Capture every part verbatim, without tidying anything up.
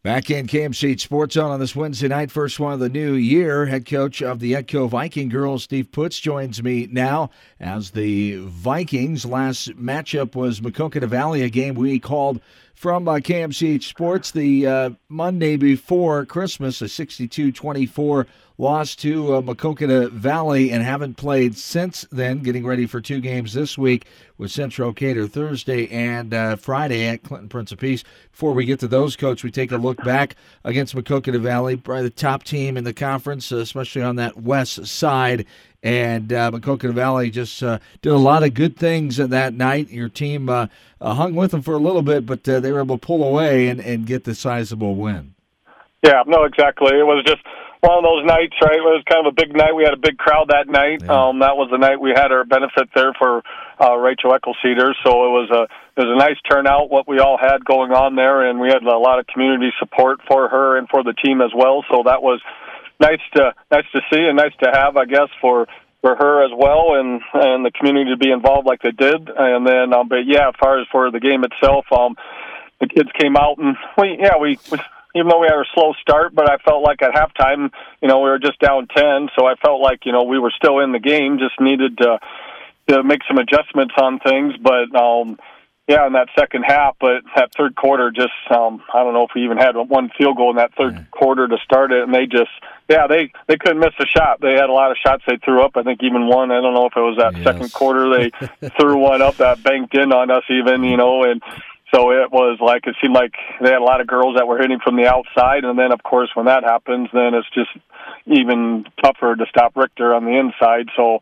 Back in K M C H Sports Zone on this Wednesday night, first one of the new year, head coach of the Edco Viking girls, Steve Putz, joins me now as the Vikings' last matchup was Maquoketa Valley, a game we called from uh, K M C H Sports the uh, Monday before Christmas, a sixty-two twenty-four loss to uh, Maquoketa Valley, and haven't played since then, getting ready for two games this week with Central Cater Thursday and uh, Friday at Clinton Prince of Peace. Before we get to those, Coach, we take a look back against Maquoketa Valley, probably the top team in the conference, uh, especially on that west side. And uh, Maquoketa Valley just uh, did a lot of good things that night. Your team uh, uh, hung with them for a little bit, but uh, they were able to pull away and, and get the sizable win. Yeah, no, exactly. It was just one of those nights, right? It was kind of a big night. We had a big crowd that night. Yeah. Um, that was the night we had our benefit there for uh, Rachel Eccleseder. So it was a it was a nice turnout, what we all had going on there, and we had a lot of community support for her and for the team as well. So that was nice to nice to see and nice to have, I guess, for for her as well, and and the community to be involved like they did. And then, um, but yeah, as far as for the game itself, um, the kids came out and we yeah we. we even though we had a slow start, but I felt like at halftime, you know, we were just down ten, so I felt like, you know, we were still in the game, just needed to, to make some adjustments on things. But, um, yeah, in that second half, but that third quarter just, um, I don't know if we even had one field goal in that third yeah. quarter to start it, and they just, yeah, they, they couldn't miss a shot. They had a lot of shots they threw up. I think even one, I don't know if it was that yes. second quarter, they threw one up that banked in on us even, you know, and so it was like, it seemed like they had a lot of girls that were hitting from the outside, and then, of course, when that happens, then it's just even tougher to stop Richter on the inside. So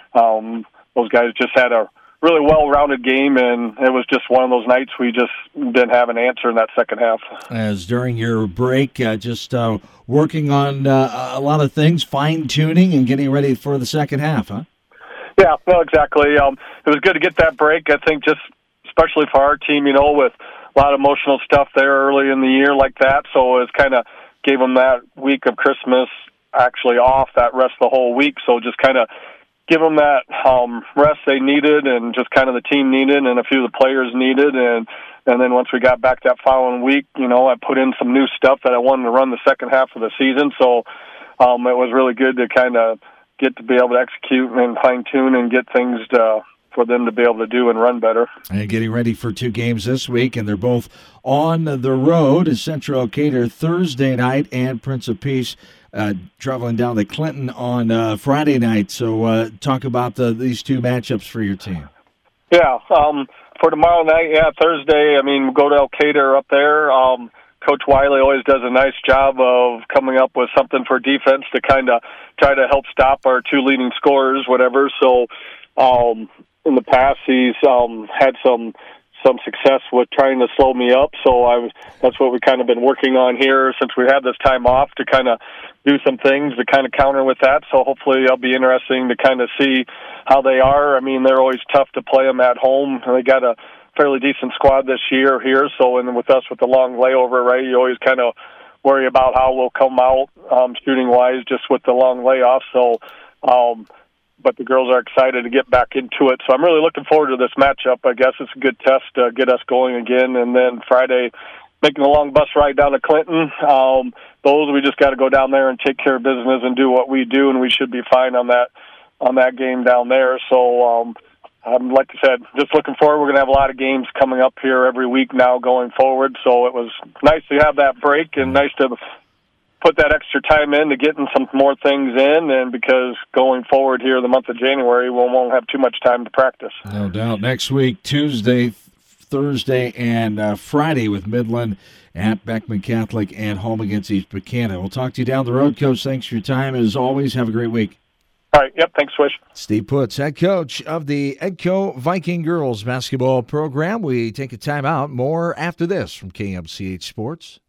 um, those guys just had a really well-rounded game, and it was just one of those nights we just didn't have an answer in that second half. As during your break, uh, just uh, working on uh, a lot of things, fine-tuning and getting ready for the second half, huh? Yeah, no, exactly. Um, it was good to get that break, I think, just especially for our team, you know, with a lot of emotional stuff there early in the year like that. So it kind of gave them that week of Christmas actually off, that rest the whole week. So just kind of give them that um, rest they needed and just kind of the team needed and a few of the players needed. And, and then once we got back that following week, you know, I put in some new stuff that I wanted to run the second half of the season. So um, it was really good to kind of get to be able to execute and fine-tune and get things to for them to be able to do and run better. And getting ready for two games this week, and they're both on the road. Central Cater Thursday night and Prince of Peace uh, traveling down to Clinton on uh, Friday night. So uh, talk about the, these two matchups for your team. Yeah, um, for tomorrow night, yeah, Thursday, I mean, go to El Cater up there. Um, Coach Wiley always does a nice job of coming up with something for defense to kind of try to help stop our two leading scorers, whatever. So, um, in the past, he's um, had some some success with trying to slow me up. So I was that's what we've kind of been working on here since we had this time off to kind of do some things to kind of counter with that. So hopefully it'll be interesting to kind of see how they are. I mean, they're always tough to play them at home. They got a fairly decent squad this year here. So and with us with the long layover, right, you always kind of worry about how we'll come out um, shooting-wise just with the long layoff. So um but the girls are excited to get back into it. So I'm really looking forward to this matchup. I guess it's a good test to get us going again. And then Friday, making a long bus ride down to Clinton. Um, those, we just got to go down there and take care of business and do what we do, and we should be fine on that on that game down there. So, um, um, like I said, just looking forward. We're going to have a lot of games coming up here every week now going forward. So it was nice to have that break and nice to put that extra time in to getting some more things in, and because going forward here the month of January, we won't have too much time to practice. No doubt. Next week, Tuesday, Thursday, and uh, Friday with Midland at Beckman Catholic and home against East Buchanan. We'll talk to you down the road, Coach. Thanks for your time. As always, have a great week. All right. Yep. Thanks, Swish. Steve Putz, head coach of the Edco Viking girls basketball program. We take a time out. More after this from K M C H Sports.